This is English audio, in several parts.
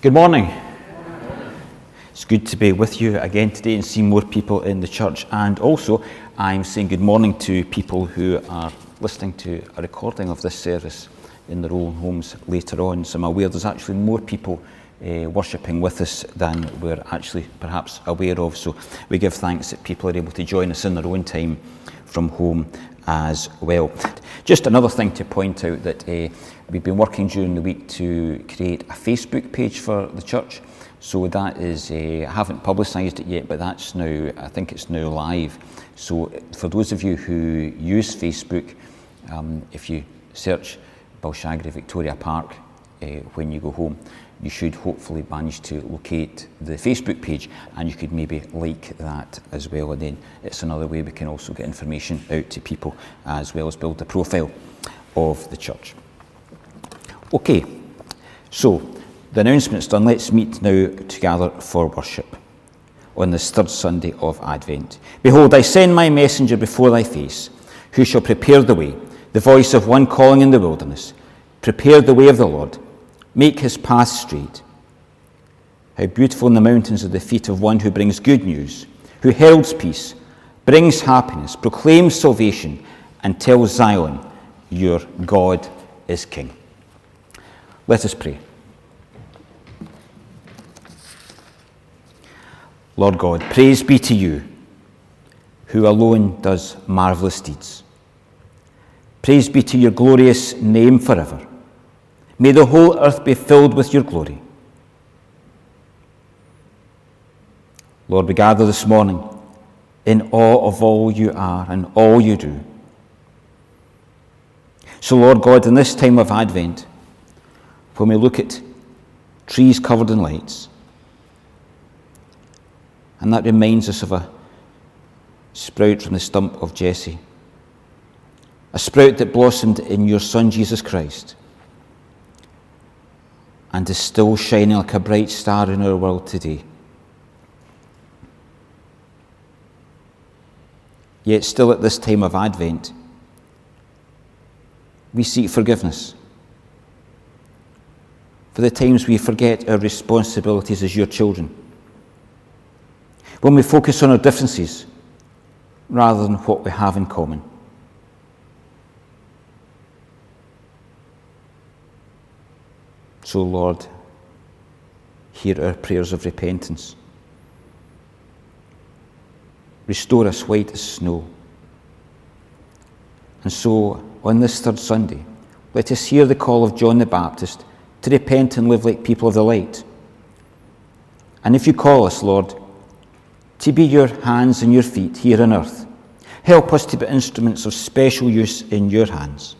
Good morning. It's good to be with you again today and see more people in the church, and also I'm saying good morning to people who are listening to a recording of this service in their own homes later on. So I'm aware there's actually more people worshipping with us than we're actually perhaps aware of, so we give thanks that people are able to join us in their own time from home as well. Just another thing to point out, that we've been working during the week to create a Facebook page for the church. So that is, I haven't publicised it yet, but that's now, I think it's now live. So for those of you who use Facebook, if you search Balshagry Victoria Park when you go home, you should hopefully manage to locate the Facebook page, and you could maybe like that as well. And then it's another way we can also get information out to people, as well as build a profile of the church. Okay, so the announcement's done. Let's meet now together for worship on this third Sunday of Advent. Behold, I send my messenger before thy face, who shall prepare the way, the voice of one calling in the wilderness. Prepare the way of the Lord, make his path straight. How beautiful in the mountains are the feet of one who brings good news, who heralds peace, brings happiness, proclaims salvation, and tells Zion, your God is King. Let us pray. Lord God, praise be to you, who alone does marvellous deeds. Praise be to your glorious name forever. May the whole earth be filled with your glory. Lord, we gather this morning in awe of all you are and all you do. So, Lord God, in this time of Advent, when we look at trees covered in lights, and that reminds us of a sprout from the stump of Jesse, a sprout that blossomed in your Son, Jesus Christ, and is still shining like a bright star in our world today. Yet still at this time of Advent, we seek forgiveness for the times we forget our responsibilities as your children, when we focus on our differences rather than what we have in common. So, Lord, hear our prayers of repentance. Restore us white as snow. And so, on this third Sunday, let us hear the call of John the Baptist to repent and live like people of the light. And if you call us, Lord, to be your hands and your feet here on earth, help us to be instruments of special use in your hands.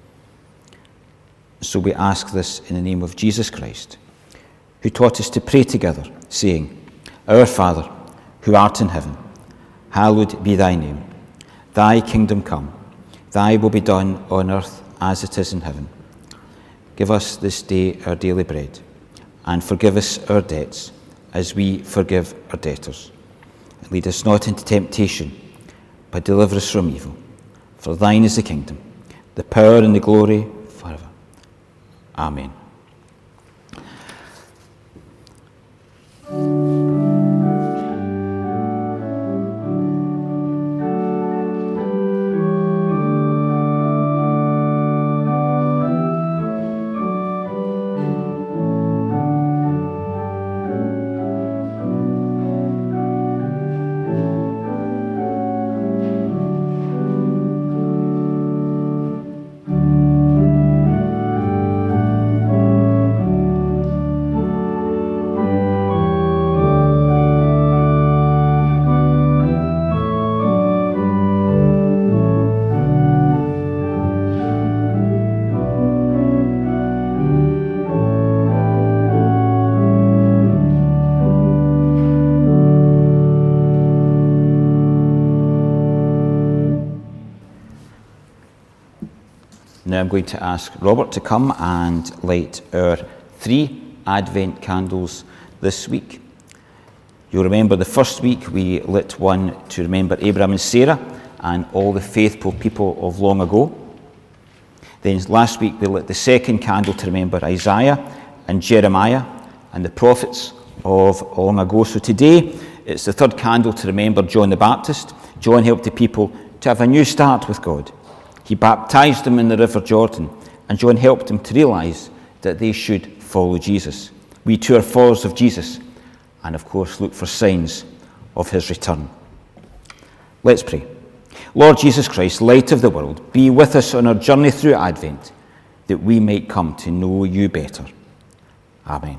So we ask this in the name of Jesus Christ, who taught us to pray together, saying, Our Father, who art in heaven, hallowed be thy name. Thy kingdom come, thy will be done on earth as it is in heaven. Give us this day our daily bread, and forgive us our debts, as we forgive our debtors. And lead us not into temptation, but deliver us from evil. For thine is the kingdom, the power and the glory forever. Amen. Now I'm going to ask Robert to come and light our 3 Advent candles this week. You'll remember the first week we lit one to remember Abraham and Sarah and all the faithful people of long ago. Then last week we lit the second candle to remember Isaiah and Jeremiah and the prophets of long ago. So today, it's the third candle to remember John the Baptist. John helped the people to have a new start with God. He baptized them in the River Jordan, and John helped them to realise that they should follow Jesus. We too are followers of Jesus, and of course look for signs of his return. Let's pray. Lord Jesus Christ, light of the world, be with us on our journey through Advent, that we might come to know you better. Amen.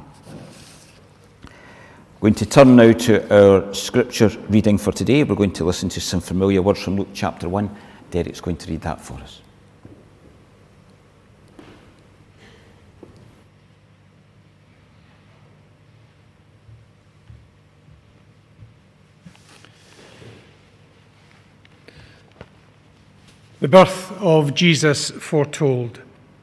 We're going to turn now to our scripture reading for today. We're going to listen to some familiar words from Luke chapter 1. Derek's going to read that for us. The birth of Jesus foretold.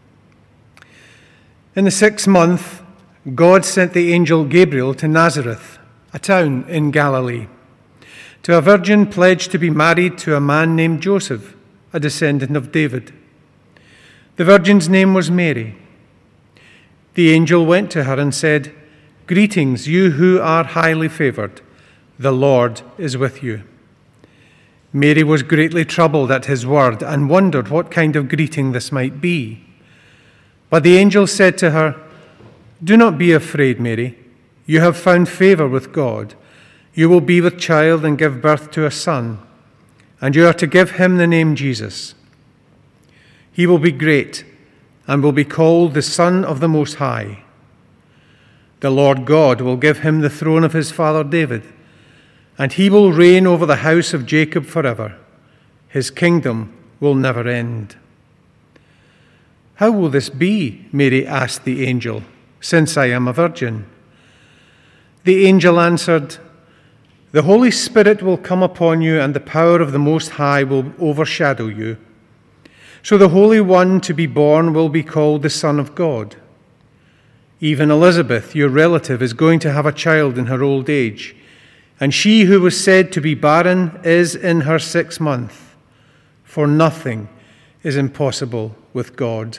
In the 6th month, God sent the angel Gabriel to Nazareth, a town in Galilee, to a virgin pledged to be married to a man named Joseph, a descendant of David. The virgin's name was Mary. The angel went to her and said, "Greetings, you who are highly favored. The Lord is with you." Mary was greatly troubled at his word and wondered what kind of greeting this might be. But the angel said to her, "Do not be afraid, Mary. You have found favor with God. You will be with child and give birth to a son, and you are to give him the name Jesus. He will be great and will be called the Son of the Most High. The Lord God will give him the throne of his father David, and he will reign over the house of Jacob forever. His kingdom will never end." "How will this be?" Mary asked the angel, "since I am a virgin?" The angel answered, "The Holy Spirit will come upon you, and the power of the Most High will overshadow you. So the Holy One to be born will be called the Son of God. Even Elizabeth, your relative, is going to have a child in her old age, and she who was said to be barren is in her 6th month, for nothing is impossible with God."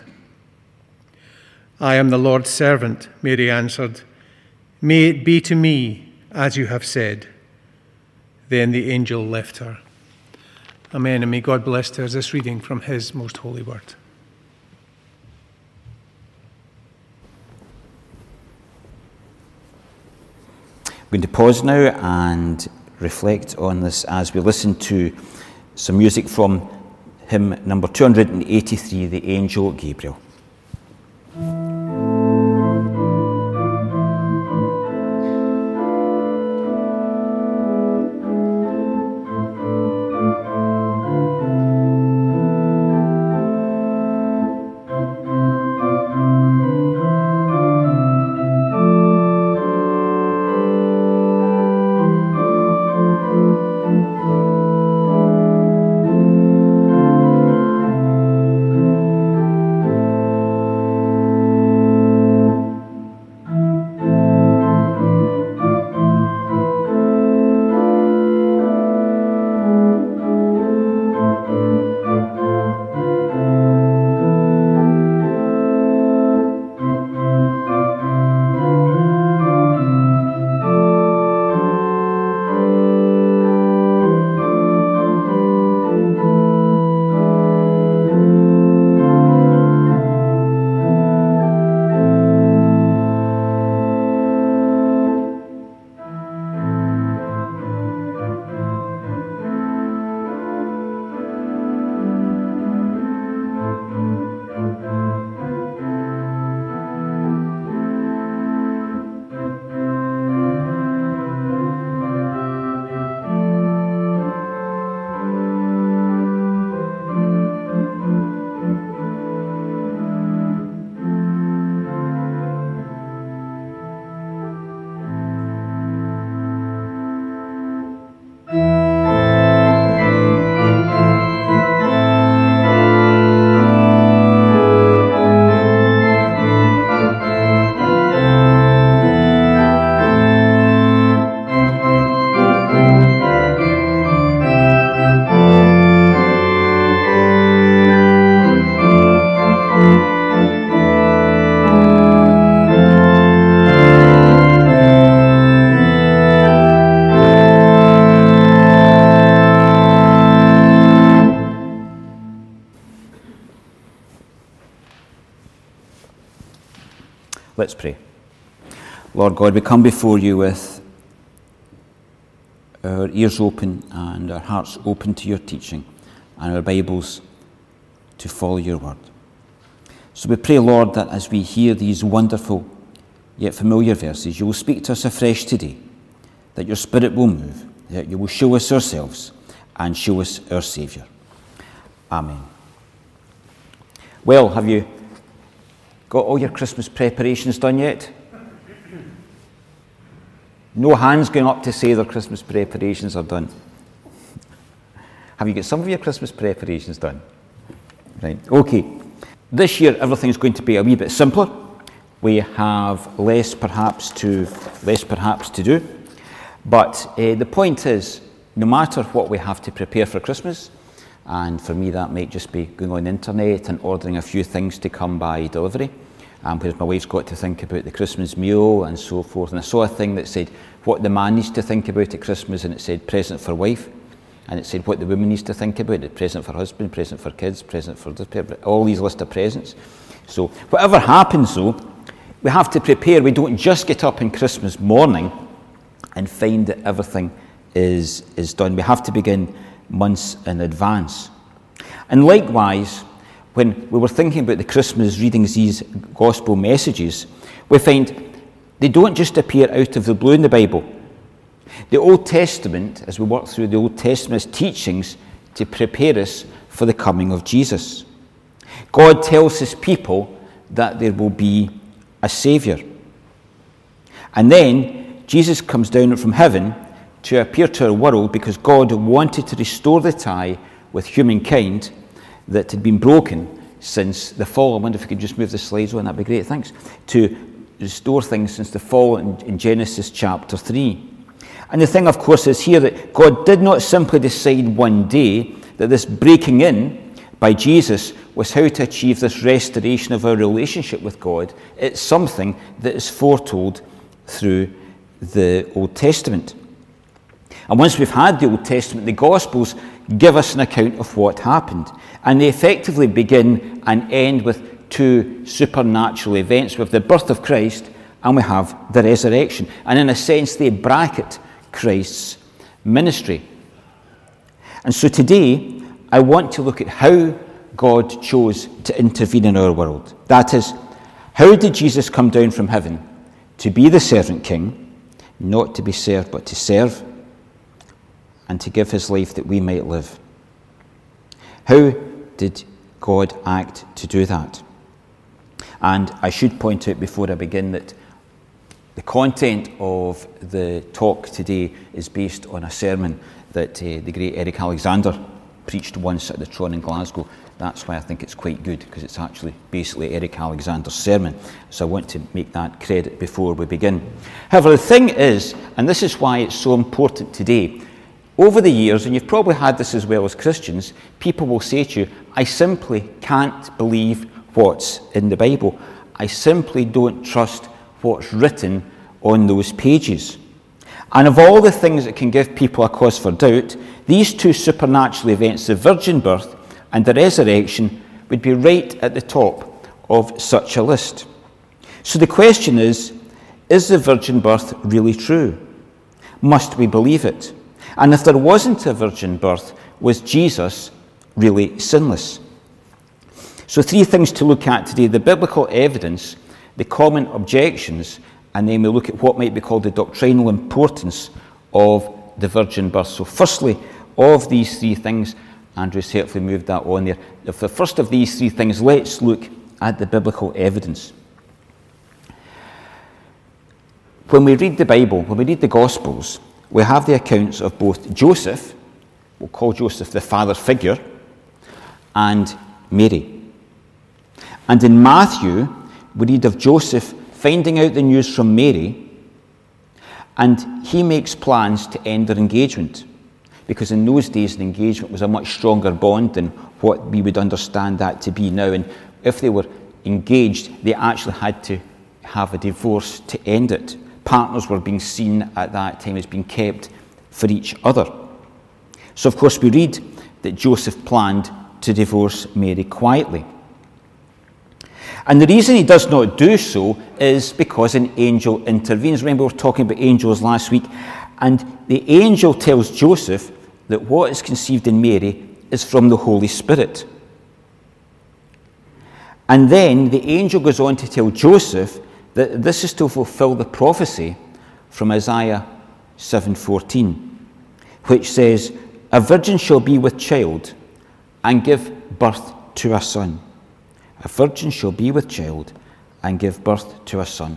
"I am the Lord's servant," Mary answered. "May it be to me as you have said." Then the angel left her. Amen, and may God bless to us this reading from his most holy word. I'm going to pause now and reflect on this as we listen to some music from hymn number 283, The Angel Gabriel. Let's pray. Lord God, we come before you with our ears open and our hearts open to your teaching and our Bibles to follow your word. So we pray, Lord, that as we hear these wonderful yet familiar verses, you will speak to us afresh today, that your Spirit will move, that you will show us ourselves and show us our Saviour. Amen. Well, have you got all your Christmas preparations done yet? No hands going up to say their Christmas preparations are done. Have you got some of your Christmas preparations done? Right, okay. This year everything's going to be a wee bit simpler. We have less perhaps to do. But the point is, no matter what we have to prepare for Christmas, and for me that might just be going on the internet and ordering a few things to come by delivery, whereas my wife's got to think about the Christmas meal and so forth. And I saw a thing that said what the man needs to think about at Christmas, and it said present for wife, and it said what the woman needs to think about it, present for husband, present for kids, present for this, all these list of presents. So whatever happens though, we have to prepare. We don't just get up on Christmas morning and find that everything is done. We have to begin months in advance. And likewise, when we were thinking about the Christmas readings, these gospel messages, we find they don't just appear out of the blue in the Bible. The Old Testament, as we work through the Old Testament's teachings to prepare us for the coming of Jesus. God tells his people that there will be a Saviour. And then Jesus comes down from heaven to appear to our world because God wanted to restore the tie with humankind that had been broken since the fall. I wonder if we could just move the slides on, that'd be great, thanks. To restore things since the fall in Genesis chapter 3. And the thing, of course, is here that God did not simply decide one day that this breaking in by Jesus was how to achieve this restoration of our relationship with God. It's something that is foretold through the Old Testament. And once we've had the Old Testament, the Gospels give us an account of what happened. And they effectively begin and end with two supernatural events. We have the birth of Christ and we have the resurrection. And in a sense, they bracket Christ's ministry. And so today, I want to look at how God chose to intervene in our world. That is, how did Jesus come down from heaven to be the servant king, not to be served, but to serve, and to give his life that we might live? How did God act to do that? And I should point out before I begin that the content of the talk today is based on a sermon that the great Eric Alexander preached once at the Tron in Glasgow. That's why I think it's quite good, because it's actually basically Eric Alexander's sermon. So I want to make that credit before we begin. However, the thing is, and this is why it's so important today, over the years, and you've probably had this as well as Christians, people will say to you, I simply can't believe what's in the Bible. I simply don't trust what's written on those pages. And of all the things that can give people a cause for doubt, these two supernatural events, the virgin birth and the resurrection, would be right at the top of such a list. So the question is the virgin birth really true? Must we believe it? And if there wasn't a virgin birth, was Jesus really sinless? So three things to look at today: the biblical evidence, the common objections, and then we'll look at what might be called the doctrinal importance of the virgin birth. So firstly, of these three things, Andrew's helpfully moved that on there. Of the first of these three things, let's look at the biblical evidence. When we read the Bible, when we read the Gospels, we have the accounts of both Joseph, we'll call Joseph the father figure, and Mary. And in Matthew, we read of Joseph finding out the news from Mary, and he makes plans to end their engagement. Because in those days, an engagement was a much stronger bond than what we would understand that to be now. And if they were engaged, they actually had to have a divorce to end it. Partners were being seen at that time as being kept for each other. So, of course, we read that Joseph planned to divorce Mary quietly. And the reason he does not do so is because an angel intervenes. Remember, we were talking about angels last week, and the angel tells Joseph that what is conceived in Mary is from the Holy Spirit. And then the angel goes on to tell Joseph that this is to fulfill the prophecy from Isaiah 7:14, which says, "A virgin shall be with child and give birth to a son. A virgin shall be with child and give birth to a son."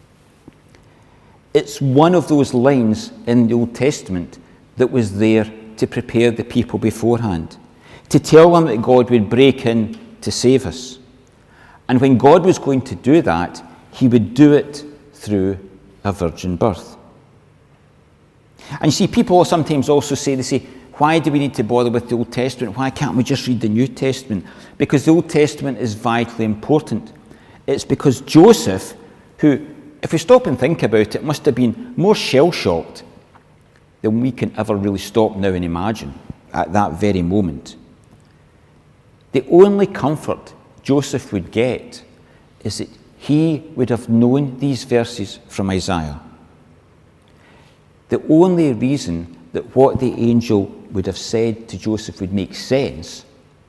It's one of those lines in the Old Testament that was there to prepare the people beforehand, to tell them that God would break in to save us. And when God was going to do that, he would do it through a virgin birth. And you see, people sometimes also say, why do we need to bother with the Old Testament? Why can't we just read the New Testament? Because the Old Testament is vitally important. It's because Joseph, who, if we stop and think about it, must have been more shell-shocked than we can ever really stop now and imagine at that very moment. The only comfort Joseph would get is that he would have known these verses from Isaiah. The only reason that what the angel would have said to Joseph would make sense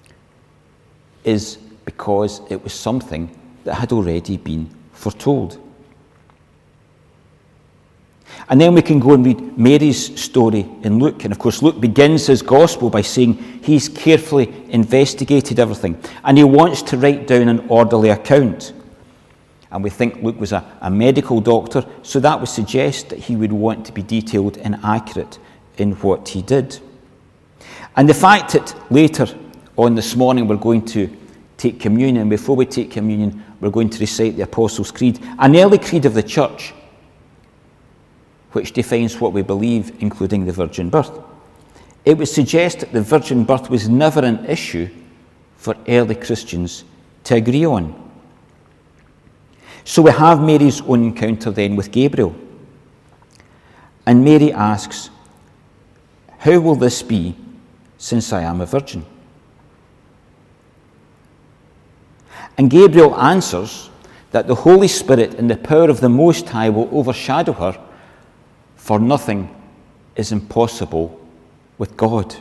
is because it was something that had already been foretold. And then we can go and read Mary's story in Luke. And of course, Luke begins his gospel by saying he's carefully investigated everything. And he wants to write down an orderly account. And we think Luke was a medical doctor, so that would suggest that he would want to be detailed and accurate in what he did. And the fact that later on this morning we're going to take communion, before we take communion, we're going to recite the Apostles' Creed, an early creed of the church, which defines what we believe, including the virgin birth. It would suggest that the virgin birth was never an issue for early Christians to agree on. So we have Mary's own encounter then with Gabriel. And Mary asks, "How will this be, since I am a virgin?" And Gabriel answers that the Holy Spirit and the power of the Most High will overshadow her, for nothing is impossible with God.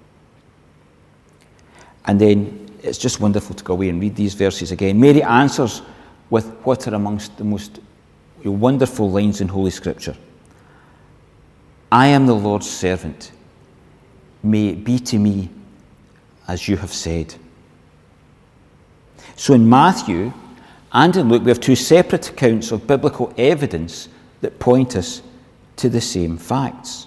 And then it's just wonderful to go away and read these verses again. Mary answers with what are amongst the most wonderful lines in Holy Scripture. "I am the Lord's servant. May it be to me as you have said." So in Matthew and in Luke, we have two separate accounts of biblical evidence that point us to the same facts.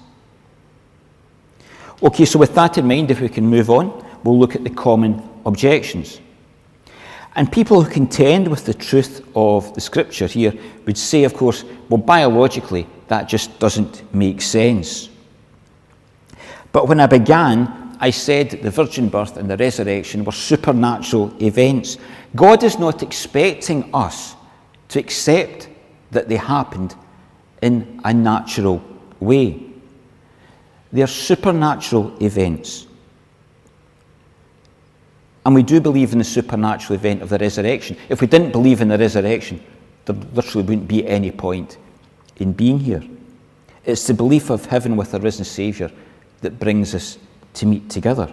Okay, so with that in mind, if we can move on, we'll look at the common objections. And people who contend with the truth of the Scripture here would say, of course, well, biologically, that just doesn't make sense. But when I began, I said that the virgin birth and the resurrection were supernatural events. God is not expecting us to accept that they happened in a natural way. They are supernatural events. And we do believe in the supernatural event of the resurrection. If we didn't believe in the resurrection, there literally wouldn't be any point in being here. It's the belief of heaven with a risen Saviour that brings us to meet together.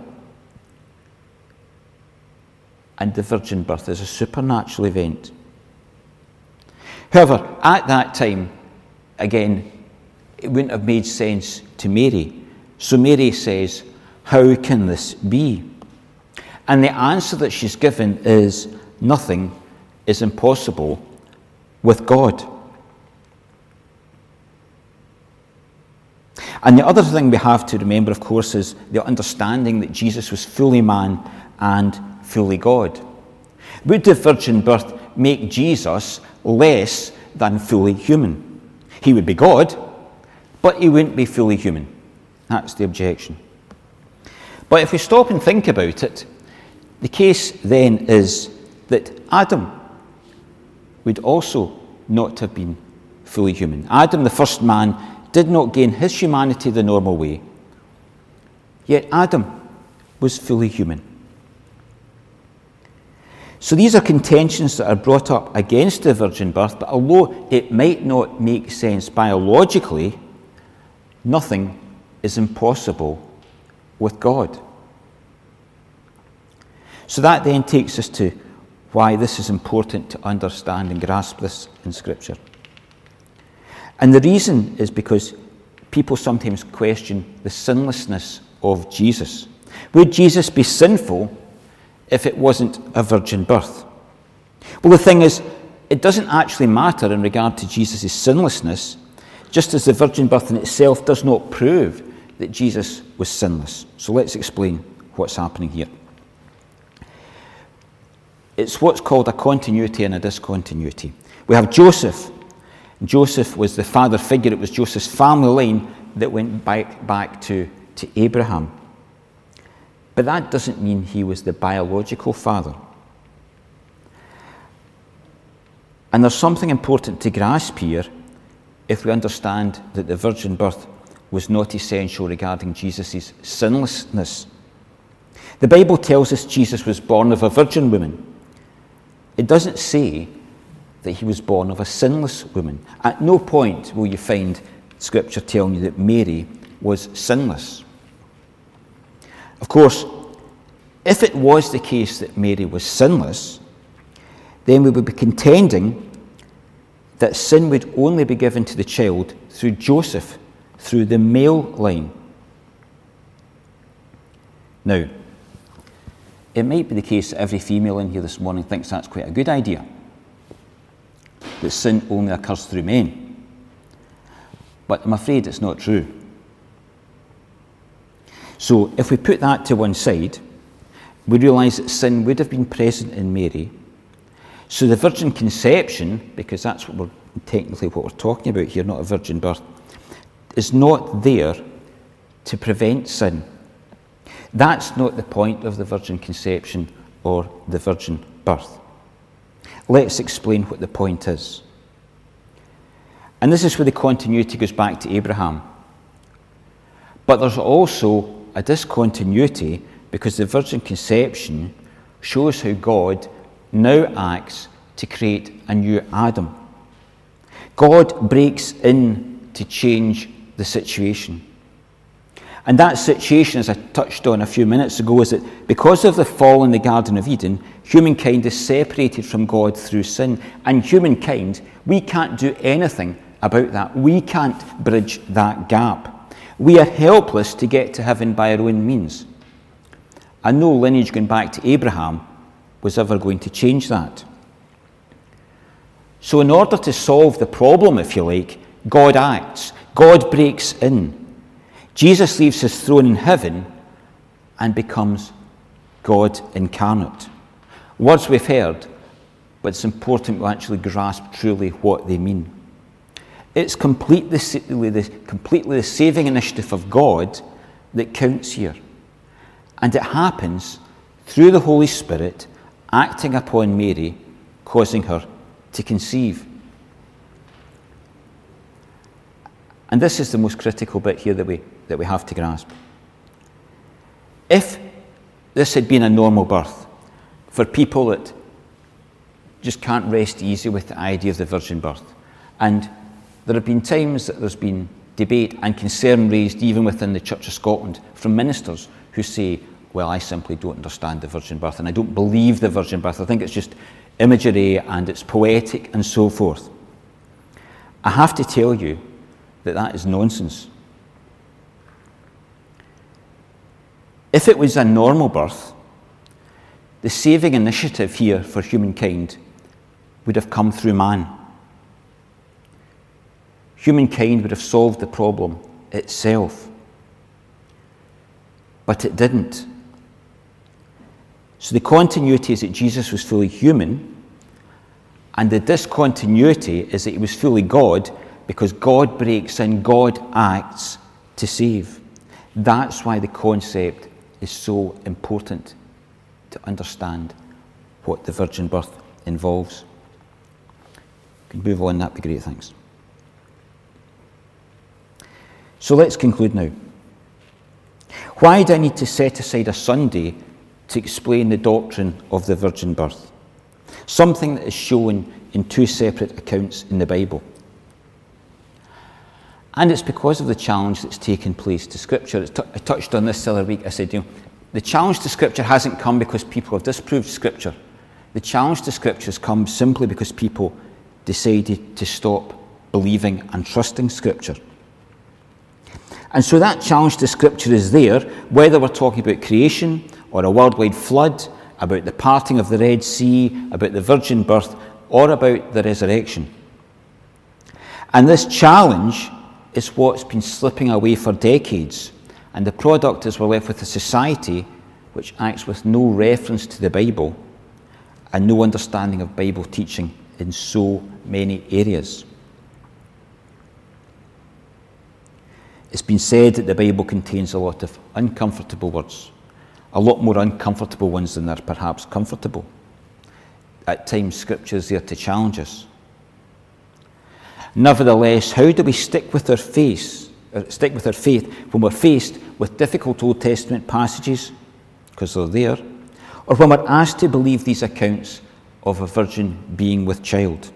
And the virgin birth is a supernatural event. However, at that time, again, it wouldn't have made sense to Mary. So Mary says, "How can this be?" And the answer that she's given is, nothing is impossible with God. And the other thing we have to remember, of course, is the understanding that Jesus was fully man and fully God. Would the virgin birth make Jesus less than fully human? He would be God, but he wouldn't be fully human. That's the objection. But if we stop and think about it, the case then is that Adam would also not have been fully human. Adam, the first man, did not gain his humanity the normal way. Yet Adam was fully human. So these are contentions that are brought up against the virgin birth, but although it might not make sense biologically, nothing is impossible with God. So that then takes us to why this is important to understand and grasp this in Scripture. And the reason is because people sometimes question the sinlessness of Jesus. Would Jesus be sinful if it wasn't a virgin birth? Well, the thing is, it doesn't actually matter in regard to Jesus' sinlessness, just as the virgin birth in itself does not prove that Jesus was sinless. So let's explain what's happening here. It's what's called a continuity and a discontinuity. We have Joseph. Joseph was the father figure. It was Joseph's family line that went back to Abraham. But that doesn't mean he was the biological father. And there's something important to grasp here if we understand that the virgin birth was not essential regarding Jesus' sinlessness. The Bible tells us Jesus was born of a virgin woman. It doesn't say that he was born of a sinless woman. At no point will you find Scripture telling you that Mary was sinless. Of course, if it was the case that Mary was sinless, then we would be contending that sin would only be given to the child through Joseph, through the male line. Now, it might be the case that every female in here this morning thinks that's quite a good idea, that sin only occurs through men. But I'm afraid it's not true. So if we put that to one side, we realise that sin would have been present in Mary. So the virgin conception, because that's what we're talking about here, not a virgin birth, is not there to prevent sin. That's not the point of the virgin conception or the virgin birth. Let's explain what the point is. And this is where the continuity goes back to Abraham. But there's also a discontinuity because the virgin conception shows how God now acts to create a new Adam. God breaks in to change the situation. And that situation, as I touched on a few minutes ago, is that because of the fall in the Garden of Eden, humankind is separated from God through sin. And humankind, we can't do anything about that. We can't bridge that gap. We are helpless to get to heaven by our own means. And no lineage going back to Abraham was ever going to change that. So in order to solve the problem, if you like, God acts. God breaks in. Jesus leaves his throne in heaven and becomes God incarnate. Words we've heard, but it's important to actually grasp truly what they mean. It's completely the saving initiative of God that counts here. And it happens through the Holy Spirit acting upon Mary, causing her to conceive. And this is the most critical bit here that we have to grasp. If this had been a normal birth, for people that just can't rest easy with the idea of the virgin birth, and there have been times that there's been debate and concern raised even within the Church of Scotland from ministers who say, well, I simply don't understand the virgin birth and I don't believe the virgin birth. I think it's just imagery and it's poetic and so forth. I have to tell you that that is nonsense. If it was a normal birth, the saving initiative here for humankind would have come through man. Humankind would have solved the problem itself. But it didn't. So the continuity is that Jesus was fully human, and the discontinuity is that he was fully God, because God breaks in, God acts to save. That's why the concept is so important to understand what the virgin birth involves. Can move on, that'd be great, thanks. So let's conclude now. Why do I need to set aside a Sunday to explain the doctrine of the virgin birth? something that is shown in two separate accounts in the Bible. And it's because of the challenge that's taken place to Scripture. I touched on this the other week. I said, the challenge to Scripture hasn't come because people have disproved Scripture. The challenge to Scripture has come simply because people decided to stop believing and trusting Scripture. And so that challenge to Scripture is there, whether we're talking about creation or a worldwide flood, about the parting of the Red Sea, about the virgin birth, or about the resurrection. And this challenge is what's been slipping away for decades, and the product is we're left with a society which acts with no reference to the Bible and no understanding of Bible teaching in so many areas. It's been said that the Bible contains a lot of uncomfortable words, a lot more uncomfortable ones than are perhaps comfortable. At times, Scripture is there to challenge us. Nevertheless, how do we stick with our faith when we're faced with difficult Old Testament passages, because they're there, or when we're asked to believe these accounts of a virgin being with child?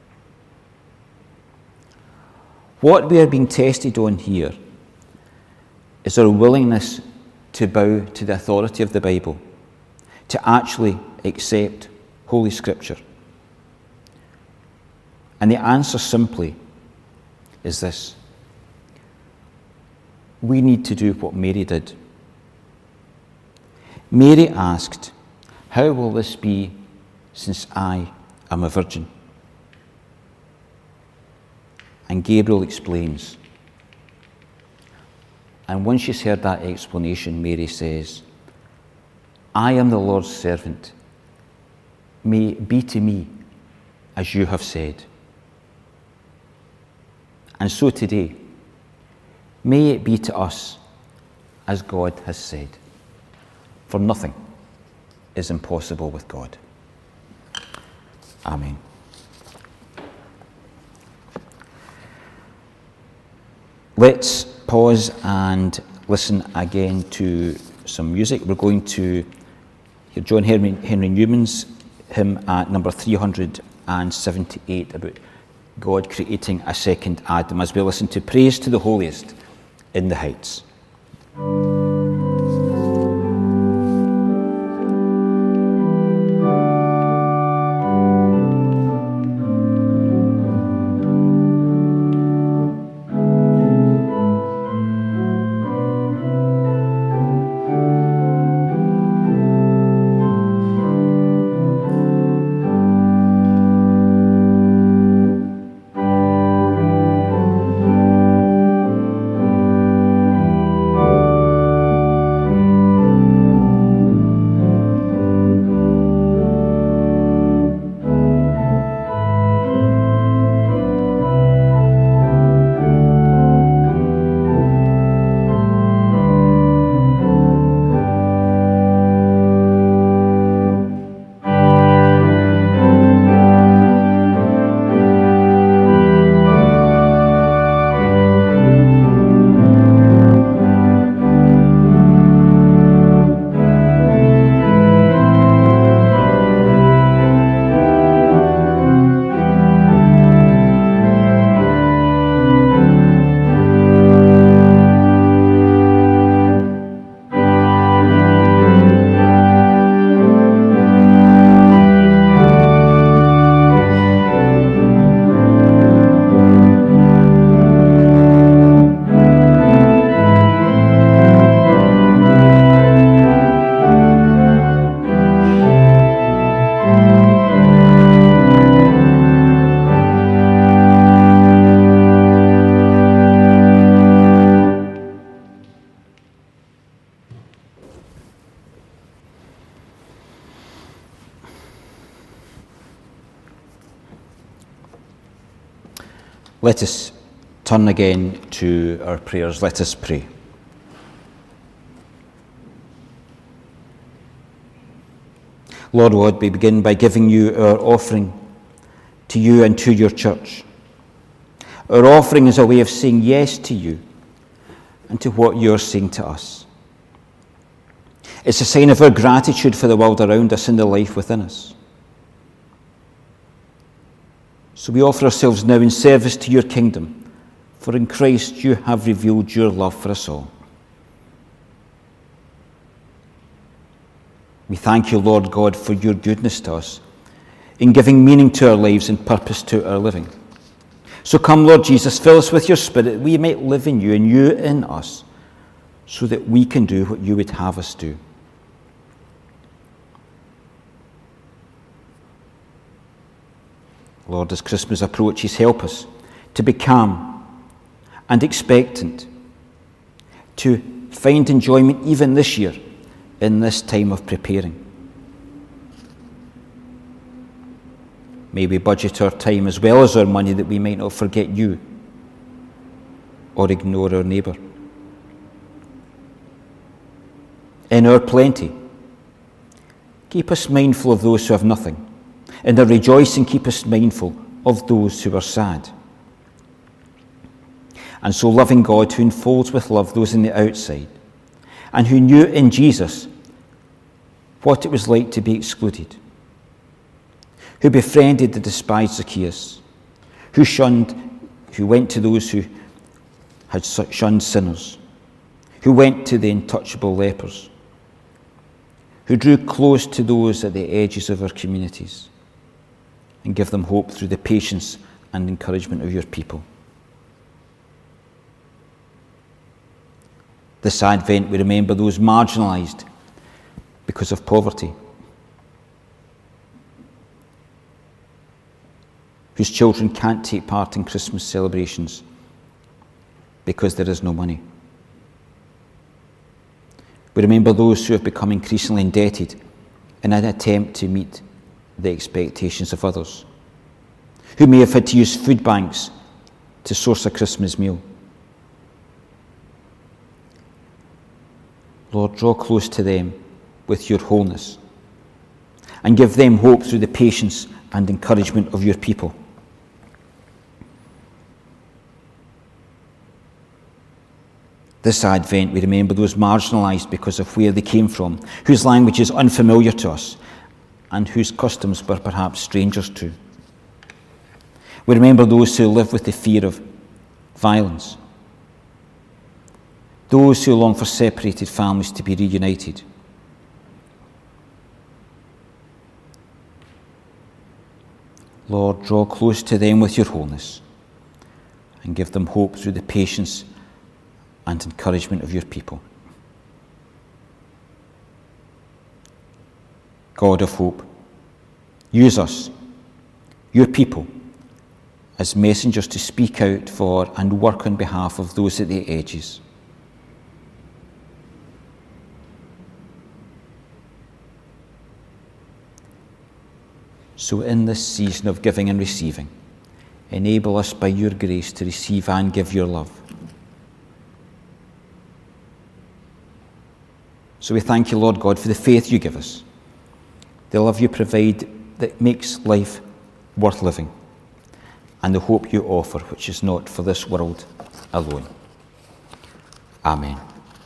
What we are being tested on here is our willingness to bow to the authority of the Bible, to actually accept Holy Scripture. And the answer simply is this: we need to do what Mary did. Mary asked, "How will this be since I am a virgin?" And Gabriel explains. And once she's heard that explanation, Mary says, "I am the Lord's servant. May it be to me as you have said." And so today, may it be to us as God has said. For nothing is impossible with God. Amen. Let's pause and listen again to some music. We're going to hear John Henry Newman's hymn at number 378 about God creating a second Adam, as we listen to Praise to the Holiest in the Heights. Let us turn again to our prayers. Let us pray. Lord God, we begin by giving you our offering to you and to your church. Our offering is a way of saying yes to you and to what you're saying to us. It's a sign of our gratitude for the world around us and the life within us. So we offer ourselves now in service to your kingdom, for in Christ you have revealed your love for us all. We thank you, Lord God, for your goodness to us, in giving meaning to our lives and purpose to our living. So come, Lord Jesus, fill us with your Spirit, that we might live in you and you in us, so that we can do what you would have us do. Lord, as Christmas approaches, help us to be calm and expectant, to find enjoyment even this year in this time of preparing. May we budget our time as well as our money, that we might not forget you or ignore our neighbour. In our plenty, keep us mindful of those who have nothing. In our rejoicing, keep us mindful of those who are sad. And so, loving God, who enfolds with love those on the outside, and who knew in Jesus what it was like to be excluded, who befriended the despised Zacchaeus, who went to those who had shunned sinners, who went to the untouchable lepers, who drew close to those at the edges of our communities, and give them hope through the patience and encouragement of your people. This Advent, we remember those marginalised because of poverty, whose children can't take part in Christmas celebrations because there is no money. We remember those who have become increasingly indebted in an attempt to meet the expectations of others, who may have had to use food banks to source a Christmas meal. Lord, draw close to them with your wholeness and give them hope through the patience and encouragement of your people. This Advent, we remember those marginalised because of where they came from, whose language is unfamiliar to us, and whose customs were perhaps strangers to. We remember those who live with the fear of violence, those who long for separated families to be reunited. Lord, draw close to them with your wholeness and give them hope through the patience and encouragement of your people. God of hope, use us, your people, as messengers to speak out for and work on behalf of those at the edges. So in this season of giving and receiving, enable us by your grace to receive and give your love. So we thank you, Lord God, for the faith you give us, the love you provide that makes life worth living, and the hope you offer, which is not for this world alone. Amen.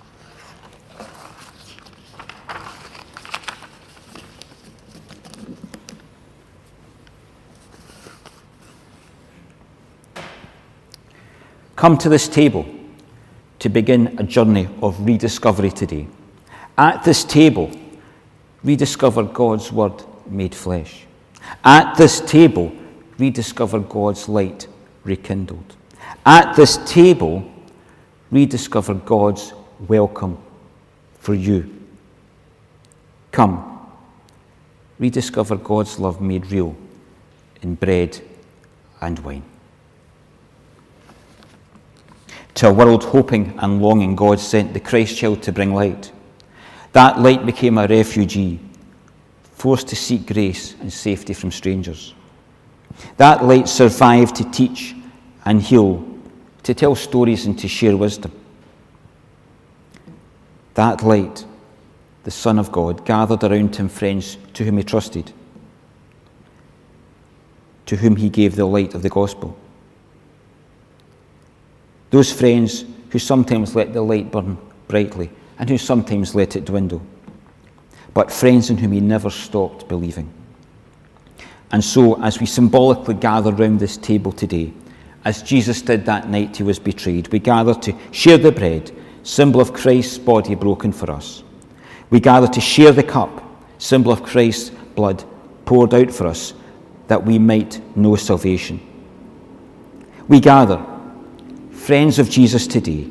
Come to this table to begin a journey of rediscovery today. At this table, rediscover God's word made flesh. At this table, rediscover God's light rekindled. At this table, rediscover God's welcome for you. Come, rediscover God's love made real in bread and wine. To a world hoping and longing, God sent the Christ child to bring light. That light became a refugee, forced to seek grace and safety from strangers. That light survived to teach and heal, to tell stories and to share wisdom. That light, the Son of God, gathered around him friends to whom he trusted, to whom he gave the light of the gospel. Those friends who sometimes let the light burn brightly and who sometimes let it dwindle, but friends in whom he never stopped believing. And so, as we symbolically gather round this table today, as Jesus did that night he was betrayed, we gather to share the bread, symbol of Christ's body broken for us. We gather to share the cup, symbol of Christ's blood poured out for us, that we might know salvation. We gather, friends of Jesus today,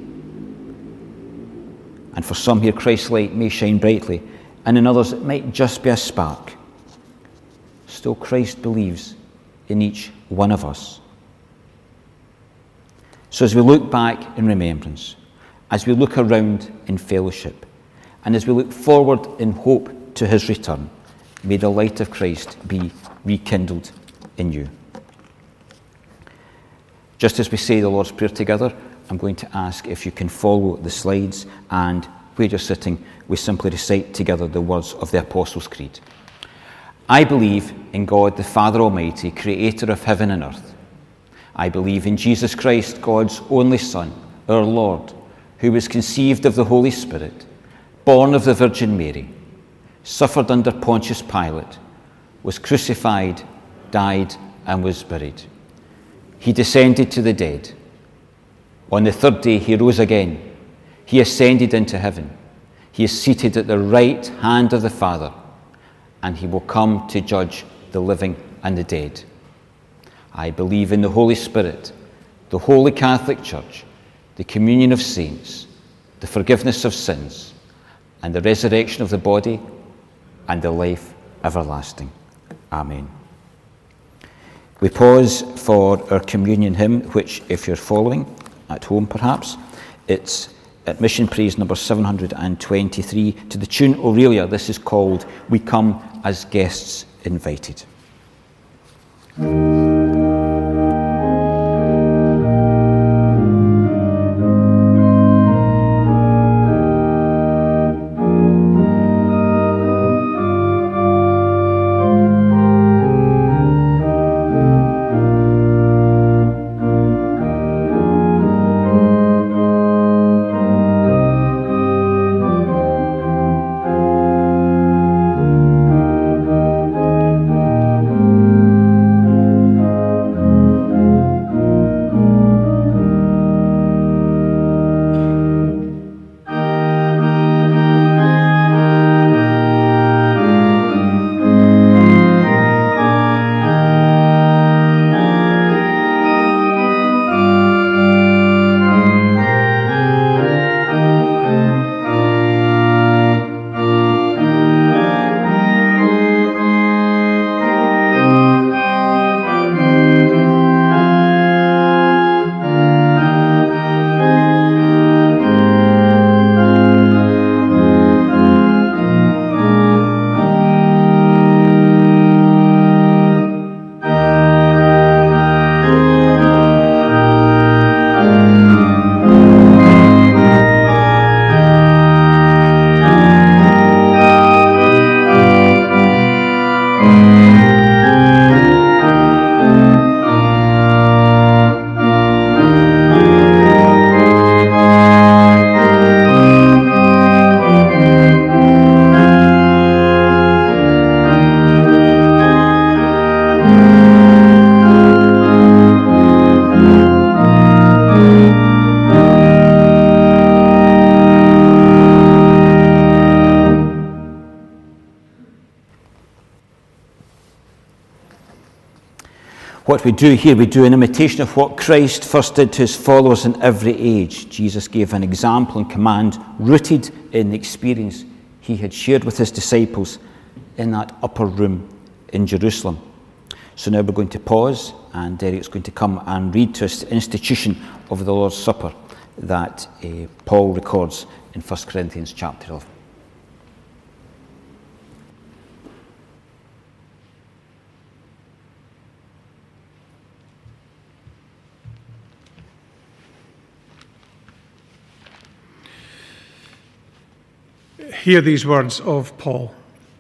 and for some here Christ's light may shine brightly, and in others it might just be a spark. Still, Christ believes in each one of us. So as we look back in remembrance, as we look around in fellowship, and as we look forward in hope to his return, may the light of Christ be rekindled in you. Just as we say the Lord's Prayer together, I'm going to ask if you can follow the slides, and where you're sitting, we simply recite together the words of the Apostles' Creed. I believe in God the Father Almighty, creator of heaven and earth. I believe in Jesus Christ, God's only Son, our Lord, who was conceived of the Holy Spirit, born of the Virgin Mary, suffered under Pontius Pilate, was crucified, died, and was buried. He descended to the dead. On the third day he rose again. He ascended into heaven. He is seated at the right hand of the Father, and he will come to judge the living and the dead. I believe in the Holy Spirit, the Holy Catholic Church, the communion of saints, the forgiveness of sins, and the resurrection of the body, and the life everlasting. Amen. We pause for our communion hymn, which, if you're following at home perhaps, it's at Mission Praise number 723, to the tune Aurelia. This is called We Come as Guests Invited. What we do here, we do an imitation of what Christ first did to his followers in every age. Jesus gave an example and command rooted in the experience he had shared with his disciples in that upper room in Jerusalem. So now we're going to pause, and Derek's going to come and read to us the institution of the Lord's Supper that Paul records in 1 Corinthians chapter 11. Hear these words of Paul.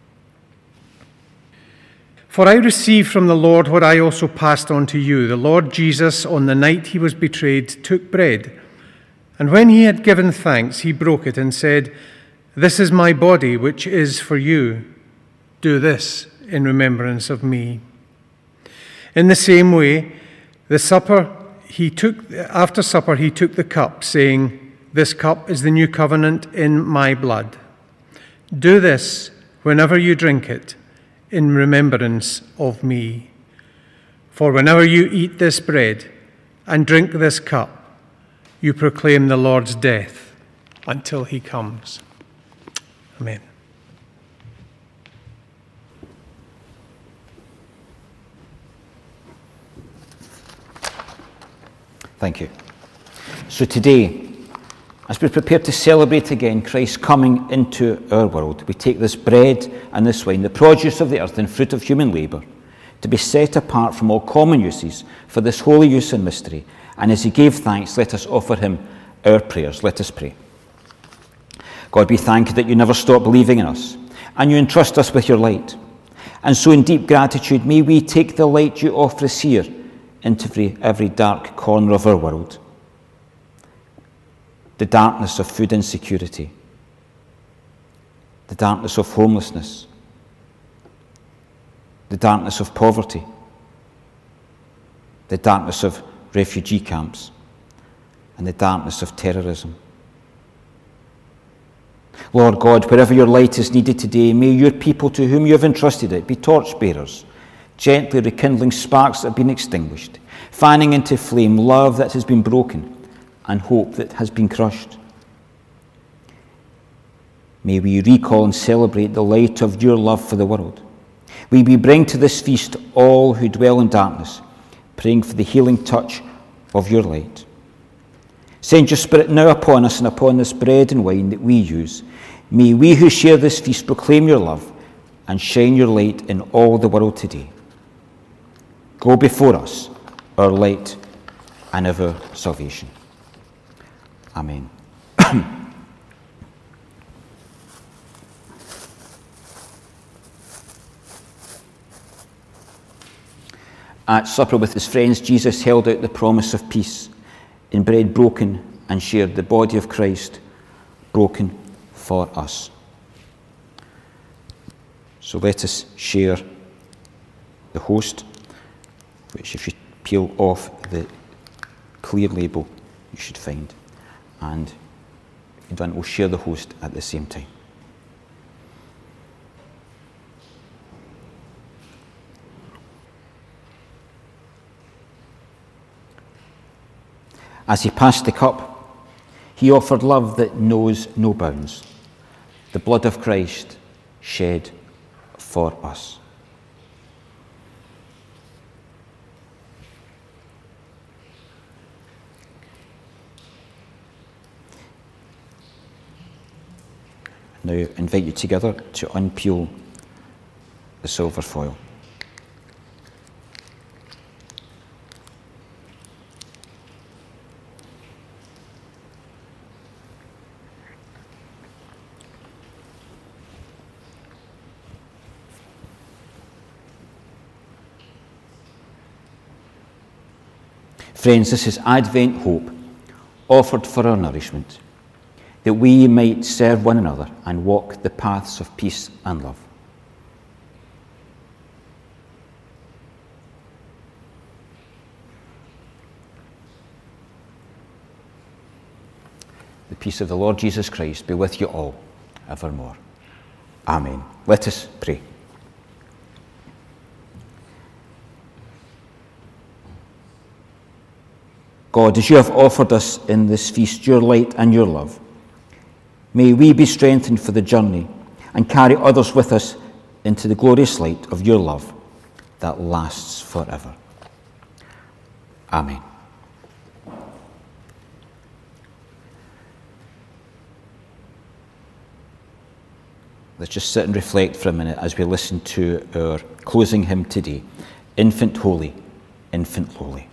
For I received from the Lord what I also passed on to you. The Lord Jesus, on the night he was betrayed, took bread, and when he had given thanks, he broke it and said, "This is my body, which is for you. Do this in remembrance of me." In the same way, after supper he took the cup, saying, "This cup is the new covenant in my blood. Do this whenever you drink it in remembrance of me. For whenever you eat this bread and drink this cup, you proclaim the Lord's death until he comes." Amen. Thank you. So today, as we prepare to celebrate again Christ coming into our world, we take this bread and this wine, the produce of the earth and fruit of human labour, to be set apart from all common uses for this holy use and mystery. And as he gave thanks, let us offer him our prayers. Let us pray. God, we thank you that you never stop believing in us, and you entrust us with your light. And so in deep gratitude, may we take the light you offer us here into every dark corner of our world. The darkness of food insecurity, the darkness of homelessness, the darkness of poverty, the darkness of refugee camps, and the darkness of terrorism. Lord God, wherever your light is needed today, may your people to whom you have entrusted it be torchbearers, gently rekindling sparks that have been extinguished, fanning into flame love that has been broken and hope that has been crushed. May we recall and celebrate the light of your love for the world. May we bring to this feast all who dwell in darkness, praying for the healing touch of your light. Send your Spirit now upon us and upon this bread and wine that we use. May we who share this feast proclaim your love and shine your light in all the world today. Go before us, our light and our salvation. Amen. At supper with his friends, Jesus held out the promise of peace in bread broken and shared the body of Christ broken for us. So let us share the host, which if you peel off the clear label, you should find. And if you've done, we'll share the host at the same time. As he passed the cup, he offered love that knows no bounds, the blood of Christ shed for us. Now I invite you together to unpeel the silver foil. Friends, this is Advent hope offered for our nourishment, that we might serve one another and walk the paths of peace and love. The peace of the Lord Jesus Christ be with you all evermore. Amen. Let us pray. God, as you have offered us in this feast your light and your love, may we be strengthened for the journey and carry others with us into the glorious light of your love that lasts forever. Amen. Let's just sit and reflect for a minute as we listen to our closing hymn today, Infant Holy, Infant Lowly.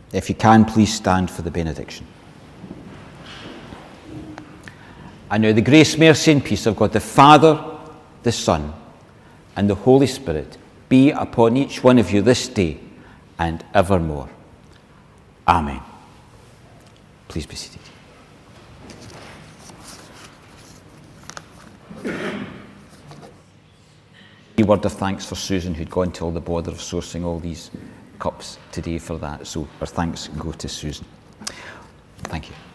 If you can, please stand for the benediction. And now the grace, mercy, and peace of God the Father, the Son, and the Holy Spirit be upon each one of you this day and evermore. Amen. Please be seated. A word of thanks for Susan, who'd gone to all the bother of sourcing all these cups today for that. So our thanks go to Susan. Thank you.